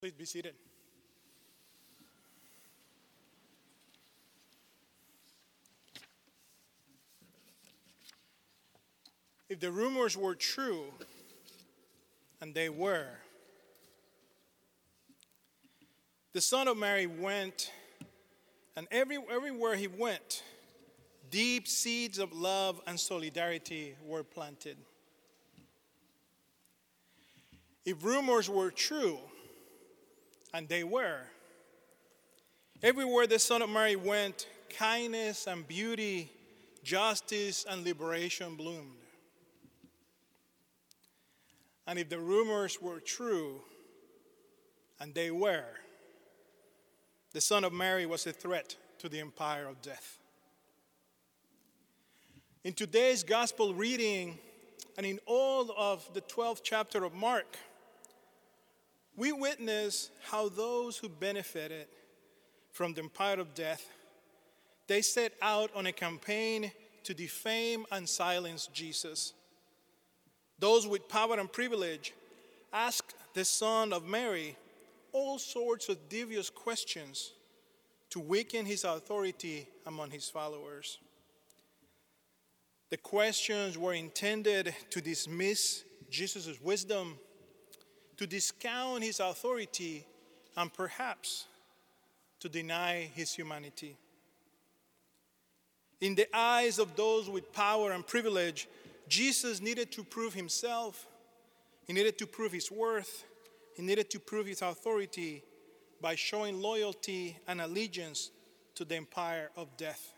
Please be seated. If the rumors were true, and they were, the Son of Mary went, and everywhere he went, deep seeds of love and solidarity were planted. If rumors were true, and they were, everywhere the Son of Mary went, kindness and beauty, justice and liberation bloomed. And if the rumors were true, and they were, the Son of Mary was a threat to the empire of death. In today's gospel reading, and in all of the 12th chapter of Mark, we witness how those who benefited from the empire of death, they set out on a campaign to defame and silence Jesus. Those with power and privilege asked the Son of Mary all sorts of devious questions to weaken his authority among his followers. The questions were intended to dismiss Jesus' wisdom, to discount his authority, and perhaps to deny his humanity. In the eyes of those with power and privilege, Jesus needed to prove himself. He needed to prove his worth. He needed to prove his authority by showing loyalty and allegiance to the empire of death.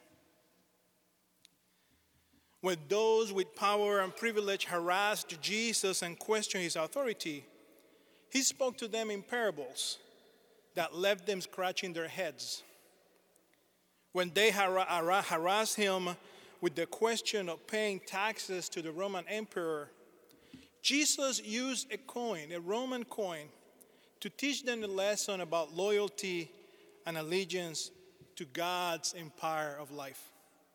When those with power and privilege harassed Jesus and questioned his authority, he spoke to them in parables that left them scratching their heads. When they harassed him with the question of paying taxes to the Roman emperor, Jesus used a Roman coin, to teach them a lesson about loyalty and allegiance to God's empire of life.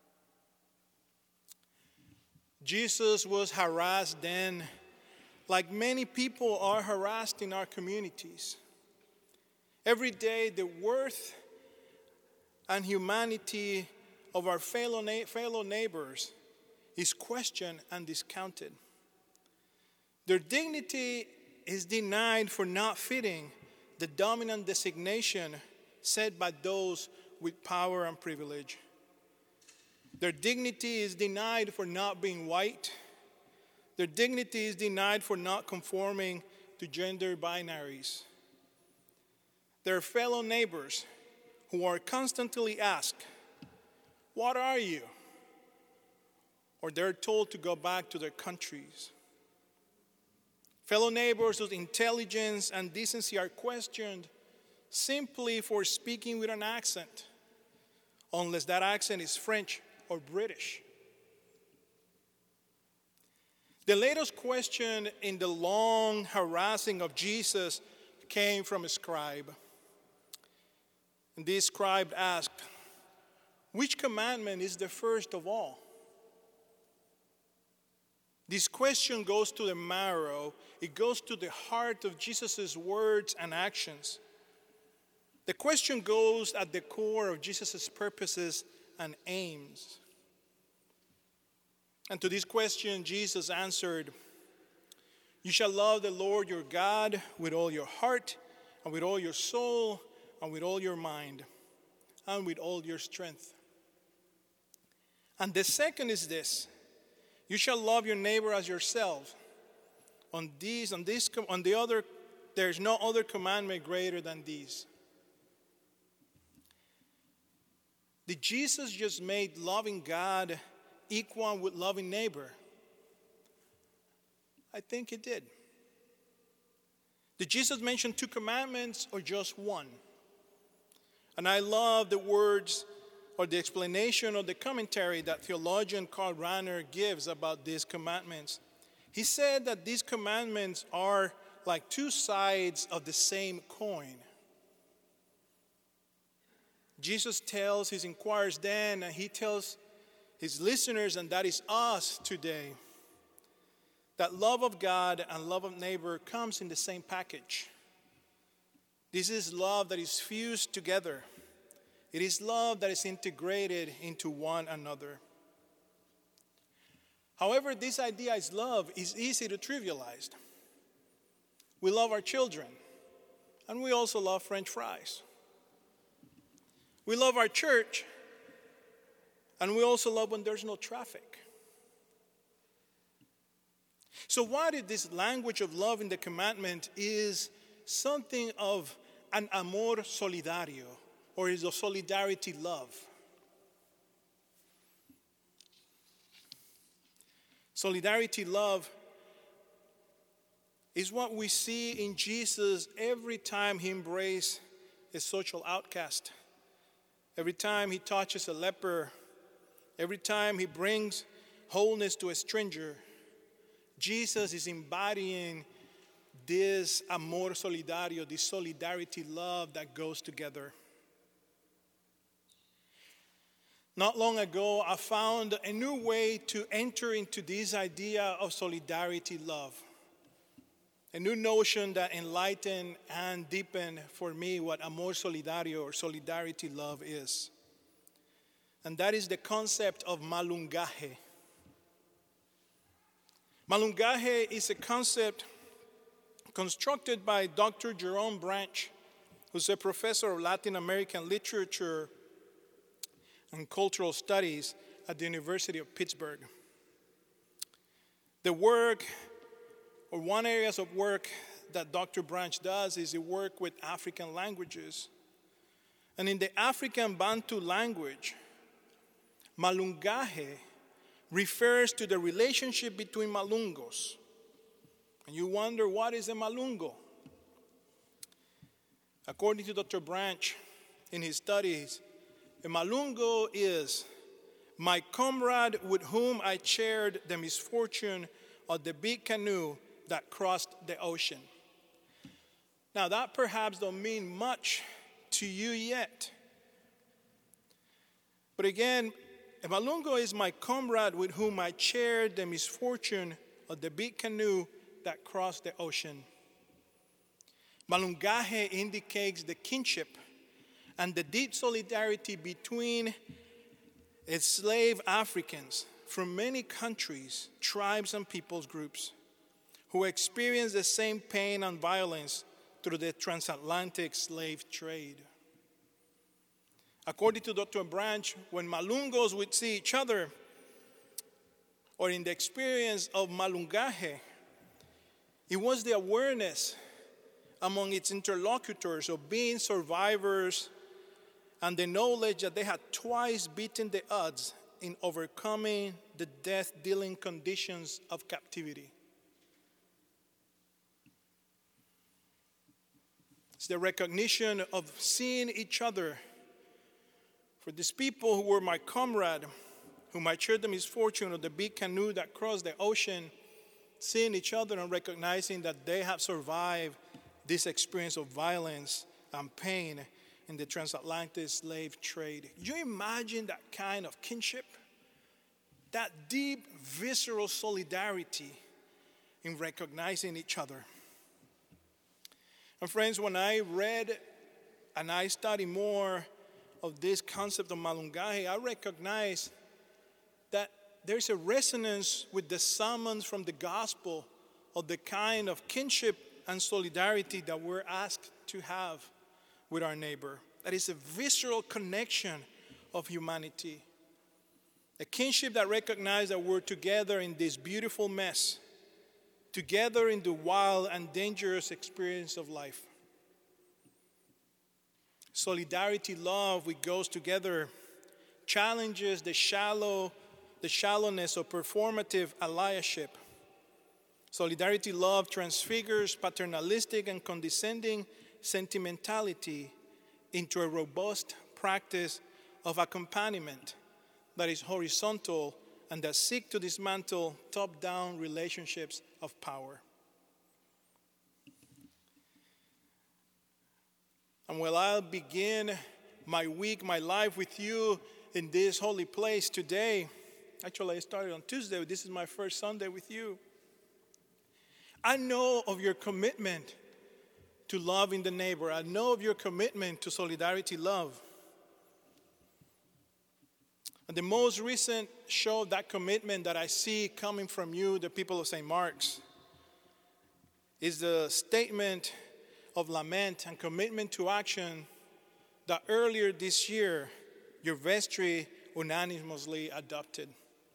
Jesus was harassed then, like many people are harassed in our communities. Every day, the worth and humanity of our fellow neighbors is questioned and discounted. Their dignity is denied for not fitting the dominant designation set by those with power and privilege. Their dignity is denied for not being white. Their dignity is denied for not conforming to gender binaries. Their fellow neighbors who are constantly asked, "What are you?" or they're told to go back to their countries. Fellow neighbors whose intelligence and decency are questioned simply for speaking with an accent, unless that accent is French or British. The latest question in the long harassing of Jesus came from a scribe. And this scribe asked, "Which commandment is the first of all?" This question goes to the marrow. It goes to the heart of Jesus' words and actions. The question goes at the core of Jesus' purposes and aims. And to this question, Jesus answered, "You shall love the Lord your God with all your heart, and with all your soul, and with all your mind, and with all your strength. And the second is this, you shall love your neighbor as yourself. There's no other commandment greater than these." Did Jesus just make loving God equal with loving neighbor? I think he did. Did Jesus mention two commandments or just one? And I love the words or the explanation or the commentary that theologian Karl Rahner gives about these commandments. He said that these commandments are like two sides of the same coin. Jesus tells his inquirers then, and he tells his listeners, and that is us today, that love of God and love of neighbor comes in the same package. This is love that is fused together. It is love that is integrated into one another. However, this idea is love is easy to trivialize. We love our children, and we also love French fries. We love our church, and we also love when there's no traffic. So why did this language of love in the commandment is something of an amor solidario, or is a solidarity love? Solidarity love is what we see in Jesus every time he embraces a social outcast, every time he touches a leper, every time he brings wholeness to a stranger. Jesus is embodying this amor solidario, this solidarity love that goes together. Not long ago, I found a new way to enter into this idea of solidarity love. A new notion that enlightened and deepened for me what amor solidario or solidarity love is. And that is the concept of malungaje. Malungaje is a concept constructed by Dr. Jerome Branch, who's a professor of Latin American literature and cultural studies at the University of Pittsburgh. The work, or one area of work that Dr. Branch does, is he work with African languages. And in the African Bantu language, malungaje refers to the relationship between malungos. And you wonder, what is a malungo? According to Dr. Branch, in his studies, a malungo is my comrade with whom I shared the misfortune of the big canoe that crossed the ocean. Now that perhaps don't mean much to you yet. But again, a malungo is my comrade with whom I shared the misfortune of the big canoe that crossed the ocean. Malungaje indicates the kinship and the deep solidarity between enslaved Africans from many countries, tribes, and peoples groups who experience the same pain and violence through the transatlantic slave trade. According to Dr. Branch, when malungos would see each other, or in the experience of malungaje, it was the awareness among its interlocutors of being survivors and the knowledge that they had twice beaten the odds in overcoming the death-dealing conditions of captivity. It's the recognition of seeing each other. For these people who were my comrade, whom I shared the misfortune of the big canoe that crossed the ocean, seeing each other and recognizing that they have survived this experience of violence and pain in the transatlantic slave trade. You imagine that kind of kinship, that deep, visceral solidarity in recognizing each other. And friends, when I read and I study more of this concept of malungaje, I recognize that there's a resonance with the summons from the gospel of the kind of kinship and solidarity that we're asked to have with our neighbor. That is a visceral connection of humanity. A kinship that recognizes that we're together in this beautiful mess, together in the wild and dangerous experience of life. Solidarity love, which goes together, challenges the shallowness of performative allyship. Solidarity love transfigures paternalistic and condescending sentimentality into a robust practice of accompaniment that is horizontal and that seeks to dismantle top-down relationships of power. And while I'll begin my week, my life with you in this holy place today, actually I started on Tuesday, this is my first Sunday with you. I know of your commitment to loving the neighbor. I know of your commitment to solidarity love. And the most recent show of that commitment that I see coming from you, the people of St. Mark's, is the statement of lament and commitment to action that earlier this year your vestry unanimously adopted.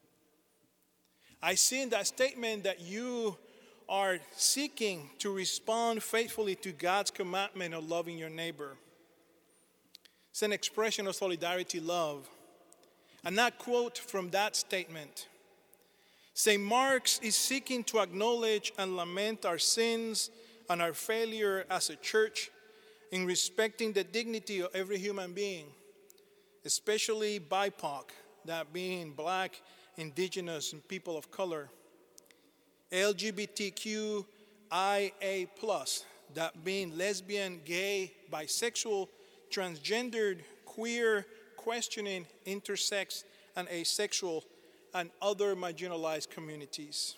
I see in that statement that you are seeking to respond faithfully to God's commandment of loving your neighbor. It's an expression of solidarity love. And that quote from that statement, St. Mark's is seeking to acknowledge and lament our sins and our failure as a church in respecting the dignity of every human being, especially BIPOC, that being Black, Indigenous, and people of color, LGBTQIA+, that being lesbian, gay, bisexual, transgendered, queer, questioning, intersex, and asexual, and other marginalized communities.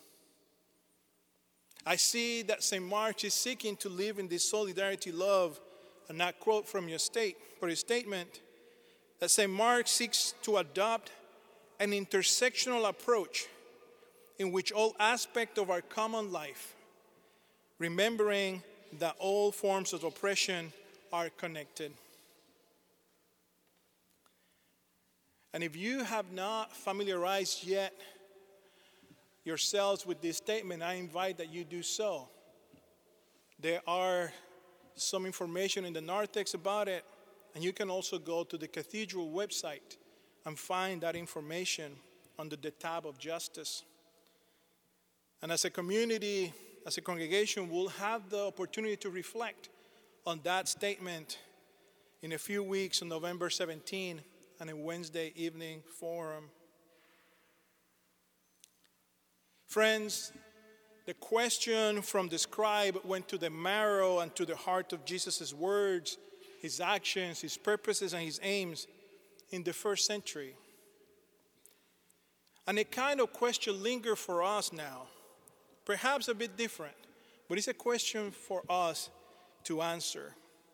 I see that St. Mark's is seeking to live in this solidarity love, and that quote from your statement, that St. Mark seeks to adopt an intersectional approach in which all aspects of our common life, remembering that all forms of oppression are connected. And if you have not familiarized yet yourselves with this statement, I invite that you do so. There are some information in the narthex about it, and you can also go to the cathedral website and find that information under the tab of justice. And as a community, as a congregation, we'll have the opportunity to reflect on that statement in a few weeks on November 17 and a Wednesday evening forum. Friends, the question from the scribe went to the marrow and to the heart of Jesus' words, his actions, his purposes, and his aims in the first century. And a kind of question lingers for us now, perhaps a bit different, but it's a question for us to answer.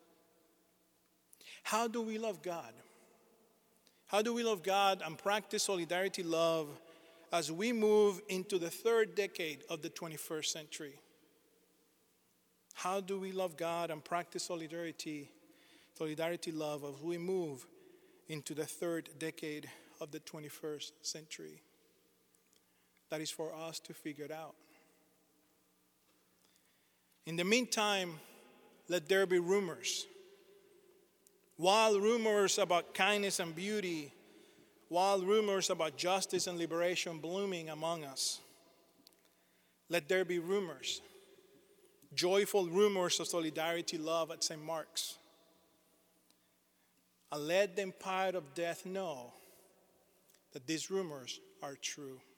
How do we love God? How do we love God and practice solidarity love as we move into the third decade of the 21st century? How do we love God and practice solidarity love as we move into the third decade of the 21st century? That is for us to figure it out. In the meantime, let there be rumors. Wild rumors about kindness and beauty, wild rumors about justice and liberation blooming among us. Let there be rumors, joyful rumors of solidarity love at St. Mark's. And let the empire of death know that these rumors are true.